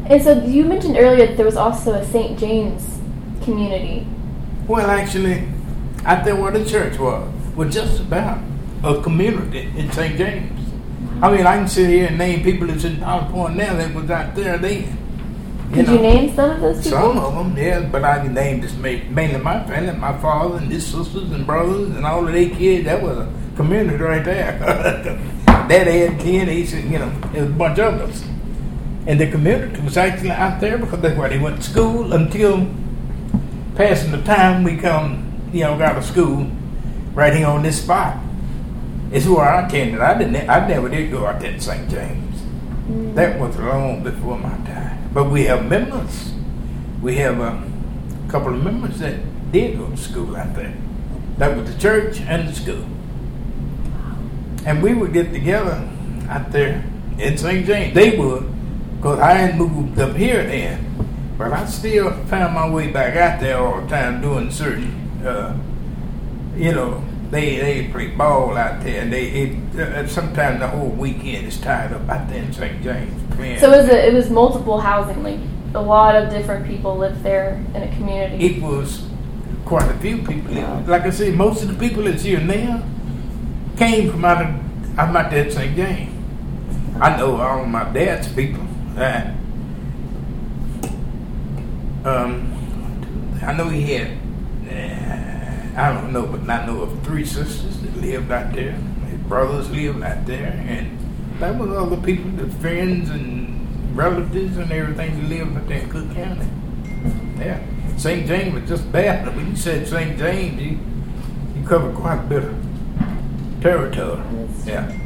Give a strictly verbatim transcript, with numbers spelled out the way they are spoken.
And so you mentioned earlier that there was also a Saint James community. Well, actually, out there where the church was, was just about a community in Saint James. I mean, I can sit here and name people that's in Powers Point now that was out there then. You Could know, you name some of those people? Some of them, yeah, but I can name just ma- mainly my family, my father and his sisters and brothers and all of their kids. That was a community right there. Daddy had kids, he said, you know, it was a bunch of us. And the community was actually out there because that's where they went to school until passing the time we come, you know, got to school right here on this spot. It's where I attended. I didn't. I never did go out there to Saint James. Mm. That was long before my time. But we have members. We have a couple of members that did go to school out there. That was the church and the school. And we would get together out there in Saint James. They would, because I had moved up here then. But I still found my way back out there all the time doing certain, uh, you know, They they play ball out there, and they it, uh, sometimes the whole weekend is tied up out there in Saint James. Man. So it was a, it was multiple housing, like a lot of different people lived there in a community. It was quite a few people. Wow. Like I said, most of the people that's here now came from out of I'm out there at Saint James. I know all of my dad's people. Uh, um, I know he had. Uh, I don't know, but I know of three sisters that lived out there. His brothers lived out there, and that was other people, the friends and relatives and everything that lived out there in Cook County. Yeah, Saint James was just bad. When you said Saint James, you you covered quite a bit of territory. Yeah.